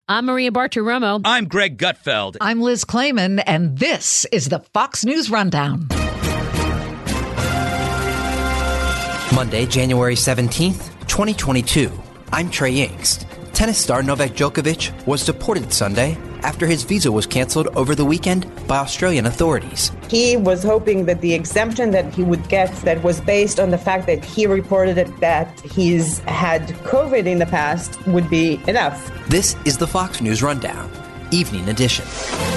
I'm Maria Bartiromo. I'm Greg Gutfeld. I'm Liz Klayman, and this is the Fox News Rundown. Monday, January 17th, 2022. I'm Trey Yingst. Tennis star Novak Djokovic was deported Sunday after his visa was canceled over the weekend by Australian authorities. He was hoping that the exemption that he would get that was based on the fact that he reported that he's had COVID in the past would be enough. This is the Fox News Rundown, Evening Edition.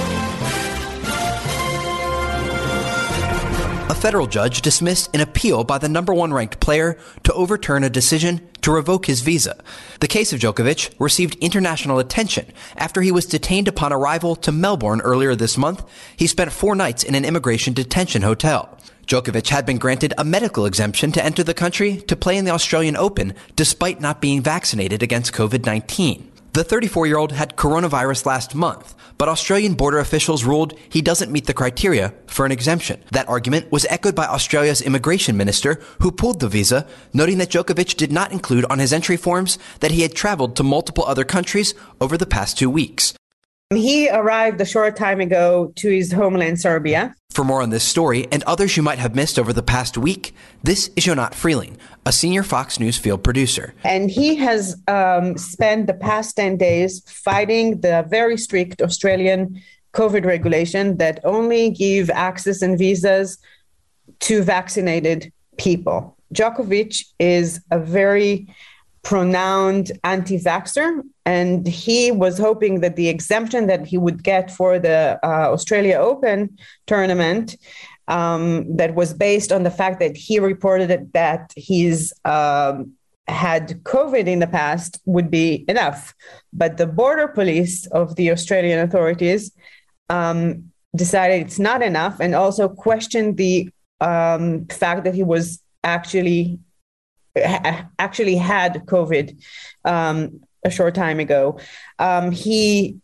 A federal judge dismissed an appeal by the number one ranked player to overturn a decision to revoke his visa. The case of Djokovic received international attention after he was detained upon arrival to Melbourne earlier this month. He spent 4 nights in an immigration detention hotel. Djokovic had been granted a medical exemption to enter the country to play in the Australian Open despite not being vaccinated against COVID-19. The 34-year-old had coronavirus last month, but Australian border officials ruled he doesn't meet the criteria for an exemption. That argument was echoed by Australia's immigration minister, who pulled the visa, noting that Djokovic did not include on his entry forms that he had traveled to multiple other countries over the past 2 weeks. He arrived a short time ago to his homeland, Serbia. For more on this story and others you might have missed over the past week, this is Yonat Freeling, a senior Fox News field producer. And he has spent the past 10 days fighting the very strict Australian COVID regulation that only give access and visas to vaccinated people. Djokovic is a very pronounced anti-vaxxer, and he was hoping that the exemption that he would get for the Australia Open tournament that was based on the fact that he reported that he's had COVID in the past would be enough. But the border police of the Australian authorities decided it's not enough, and also questioned the fact that he was actually had COVID a short time ago. He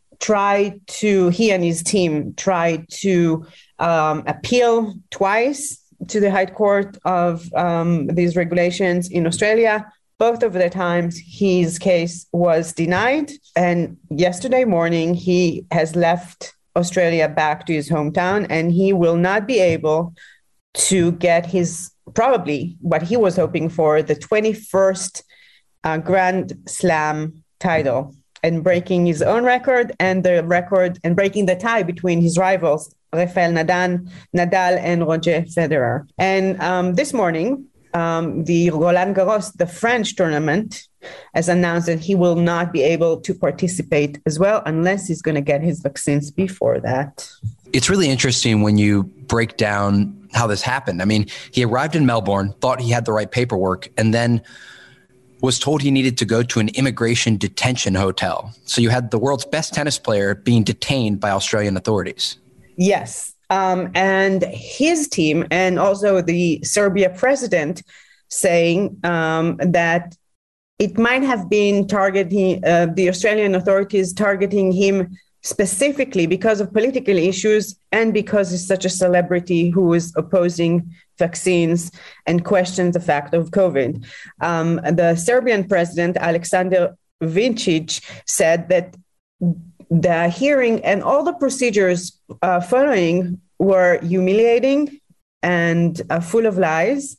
and his team tried to appeal twice to the High Court of these regulations in Australia. Both of the times his case was denied. And yesterday morning, he has left Australia back to his hometown, and he will not be able to get his, probably what he was hoping for, the 21st Grand Slam title, and breaking his own record and breaking the tie between his rivals, Rafael Nadal and Roger Federer. And this morning, the Roland Garros, the French tournament, has announced that he will not be able to participate as well unless he's going to get his vaccines before that. It's really interesting when you break down how this happened. I mean, he arrived in Melbourne, thought he had the right paperwork, and then was told he needed to go to an immigration detention hotel. So you had the world's best tennis player being detained by Australian authorities. Yes. And his team, and also the Serbia president, saying that it might have been targeting the Australian authorities targeting him specifically because of political issues and because he's such a celebrity who is opposing vaccines and questions the fact of COVID. The Serbian president, Aleksandar Vučić, said that the hearing and all the procedures following were humiliating and full of lies.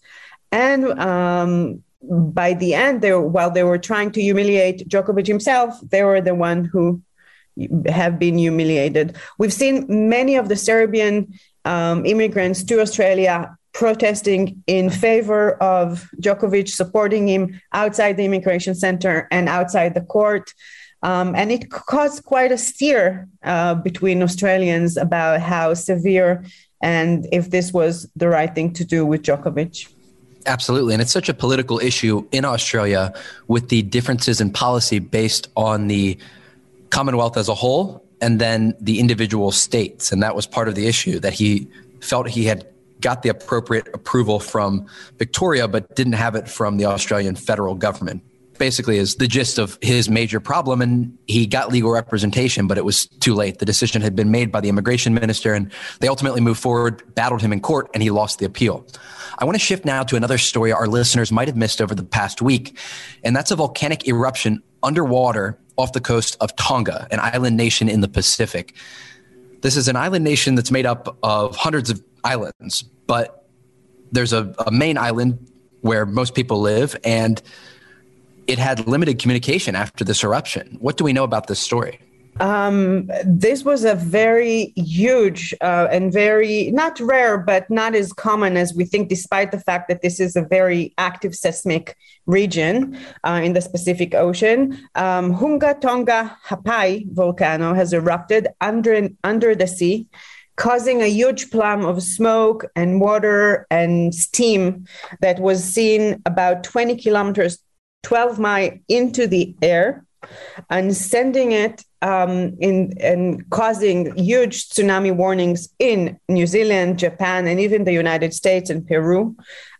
And by the end, while they were trying to humiliate Djokovic himself, they were the one who have been humiliated. We've seen many of the Serbian immigrants to Australia protesting in favor of Djokovic, supporting him outside the immigration center and outside the court. And it caused quite a stir between Australians about how severe and if this was the right thing to do with Djokovic. Absolutely. And it's such a political issue in Australia with the differences in policy based on the Commonwealth as a whole and then the individual states. And that was part of the issue, that he felt he had got the appropriate approval from Victoria, but didn't have it from the Australian federal government. Basically is the gist of his major problem. And he got legal representation, but it was too late. The decision had been made by the immigration minister, and they ultimately moved forward, battled him in court, and he lost the appeal. I want to shift now to another story our listeners might have missed over the past week, and that's a volcanic eruption underwater off the coast of Tonga, an island nation in the Pacific. This is an island nation that's made up of hundreds of islands, but there's a main island where most people live, and it had limited communication after this eruption. What do we know about this story? This was a very huge and very, not rare, but not as common as we think, despite the fact that this is a very active seismic region in the Pacific Ocean. Hunga Tonga Hapai volcano has erupted under the sea, causing a huge plume of smoke and water and steam that was seen about 20 kilometers, 12 miles into the air, and sending it and causing huge tsunami warnings in New Zealand, Japan, and even the United States and Peru.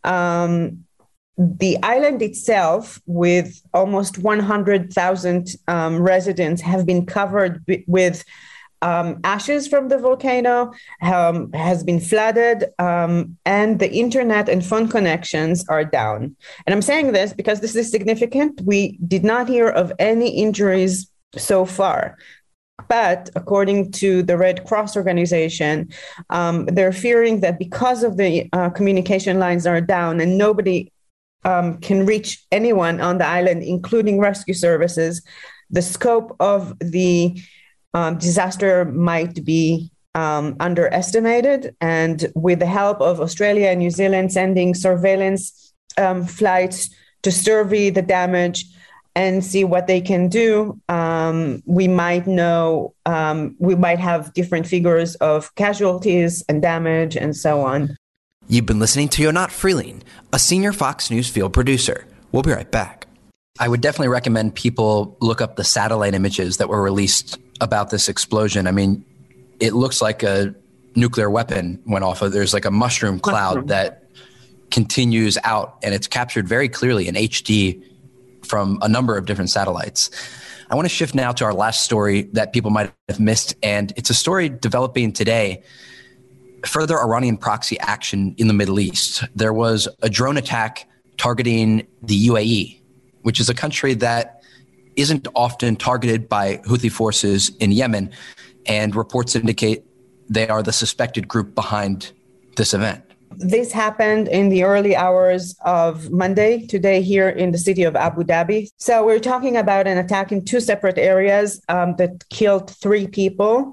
The island itself, with almost 100,000 residents, have been covered with ashes from the volcano, has been flooded, and the internet and phone connections are down. And I'm saying this because this is significant. We did not hear of any injuries so far. But according to the Red Cross organization, they're fearing that because of the communication lines are down and nobody can reach anyone on the island, including rescue services, the scope of the disaster might be underestimated. And with the help of Australia and New Zealand sending surveillance flights to survey the damage and see what they can do, we might know, we might have different figures of casualties and damage and so on. You've been listening to Yonat Freeling, a senior Fox News field producer. We'll be right back. I would definitely recommend people look up the satellite images that were released about this explosion. I mean, it looks like a nuclear weapon went off. There's like a mushroom cloud that continues out, and it's captured very clearly in HD from a number of different satellites. I want to shift now to our last story that people might have missed, and it's a story developing today. Further Iranian proxy action in the Middle East. There was a drone attack targeting the UAE, which is a country that isn't often targeted by Houthi forces in Yemen, and reports indicate they are the suspected group behind this event. This happened in the early hours of Monday, today, here in the city of Abu Dhabi. So we're talking about an attack in two separate areas that killed 3 people.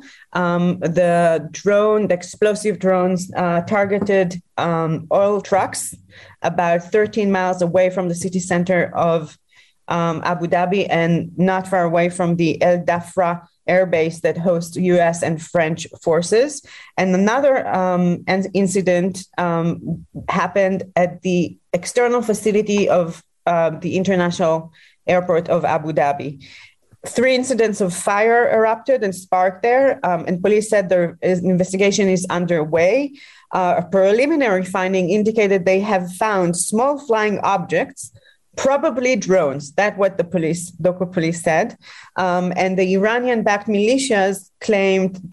The explosive drones targeted oil trucks about 13 miles away from the city center of Abu Dhabi and not far away from the El Dhafra air base that hosts U.S. and French forces. And another incident happened at the external facility of the international airport of Abu Dhabi. 3 incidents of fire erupted and sparked there, and police said their investigation is underway. A preliminary finding indicated they have found small flying objects, probably drones. That's what the local police said. And the Iranian-backed militias claimed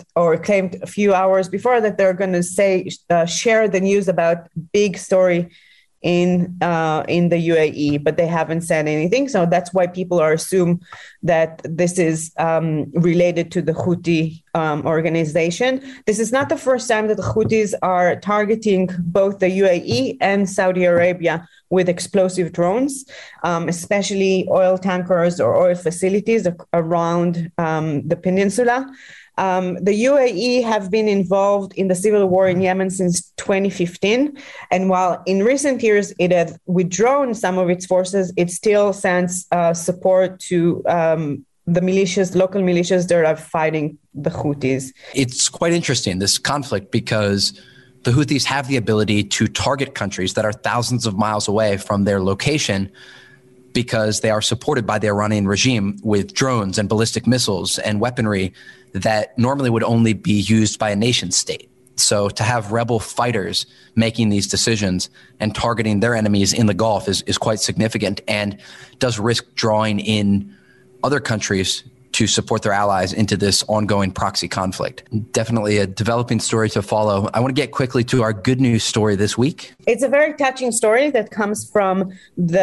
a few hours before that they're going to share the news about big story in the UAE, but they haven't said anything. So that's why people assume that this is related to the Houthi organization. This is not the first time that the Houthis are targeting both the UAE and Saudi Arabia with explosive drones, especially oil tankers or oil facilities around the peninsula. The UAE have been involved in the civil war in Yemen since 2015. And while in recent years it had withdrawn some of its forces, it still sends support to the militias, local militias that are fighting the Houthis. It's quite interesting, this conflict, because the Houthis have the ability to target countries that are thousands of miles away from their location because they are supported by the Iranian regime with drones and ballistic missiles and weaponry that normally would only be used by a nation state. So to have rebel fighters making these decisions and targeting their enemies in the Gulf is quite significant and does risk drawing in other countries to support their allies into this ongoing proxy conflict. Definitely a developing story to follow. I want to get quickly to our good news story this week. It's a very touching story that comes from the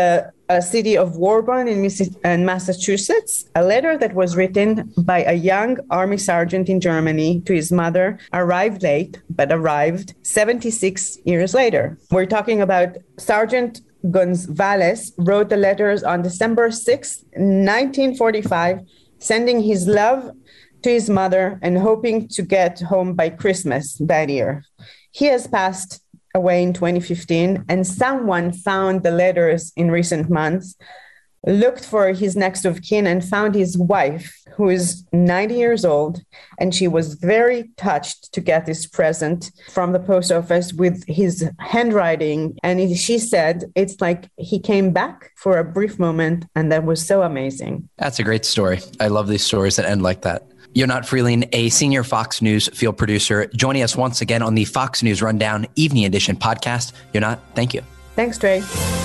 a city of Woburn in Massachusetts, a letter that was written by a young army sergeant in Germany to his mother arrived late, but arrived 76 years later. We're talking about Sergeant Gonzalez wrote the letters on December 6, 1945, sending his love to his mother and hoping to get home by Christmas that year. He has passed away in 2015, and someone found the letters in recent months, looked for his next of kin, and found his wife, who is 90 years old, and she was very touched to get this present from the post office with his handwriting. And she said, it's like he came back for a brief moment, and that was so amazing. That's a great story. I love these stories that end like that. Yonat Freeling, a senior Fox News field producer, joining us once again on the Fox News Rundown Evening Edition podcast. Yonat, thank you. Thanks, Trey.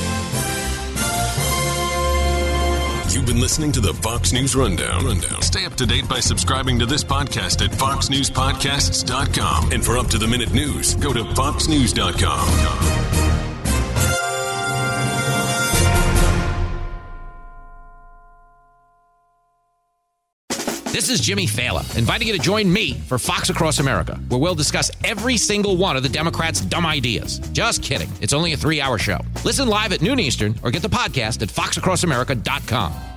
You've been listening to the Fox News Rundown. Stay up to date by subscribing to this podcast at foxnewspodcasts.com. And for up-to-the-minute news, go to foxnews.com. This is Jimmy Fallon, inviting you to join me for Fox Across America, where we'll discuss every single one of the Democrats' dumb ideas. Just kidding. It's only a 3-hour show. Listen live at noon Eastern or get the podcast at foxacrossamerica.com.